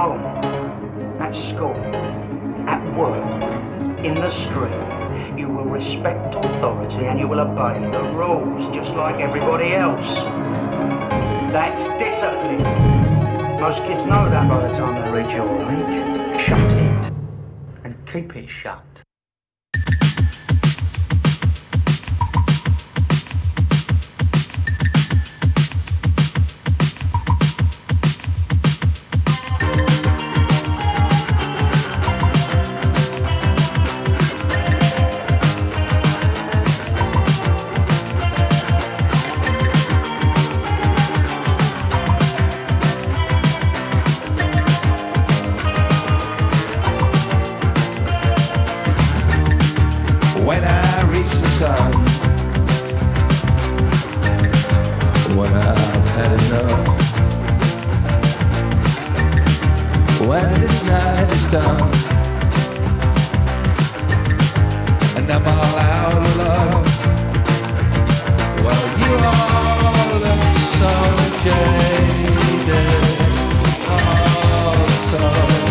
home, at school, at work, in the street, you will respect authority and you will obey the rules just like everybody else. That's discipline. Most kids know that by the time they reach your age. Shut it and keep it shut. When I reach the sun, when I've had enough, when this night is done, and I'm all out of love, well, you all look so jaded, all so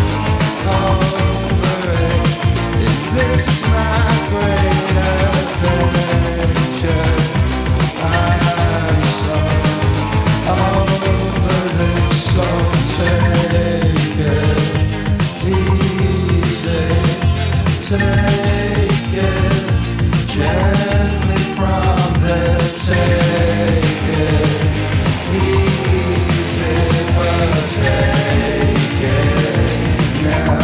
over it. Is this my great adventure? I'm so over this, so take it easy, take it gently from there, take it easy, but take it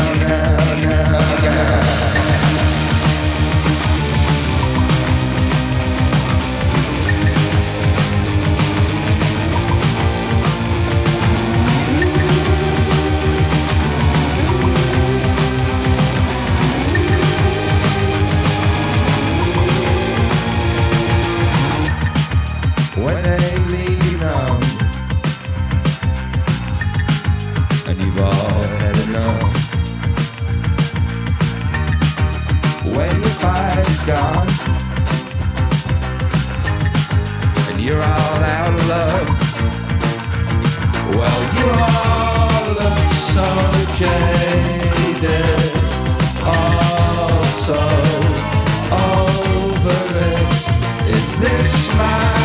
now. When they leave you numb, and you've all had enough, when the fight is gone, and you're all out of love, well, you all look so jaded, all so over it. Is this my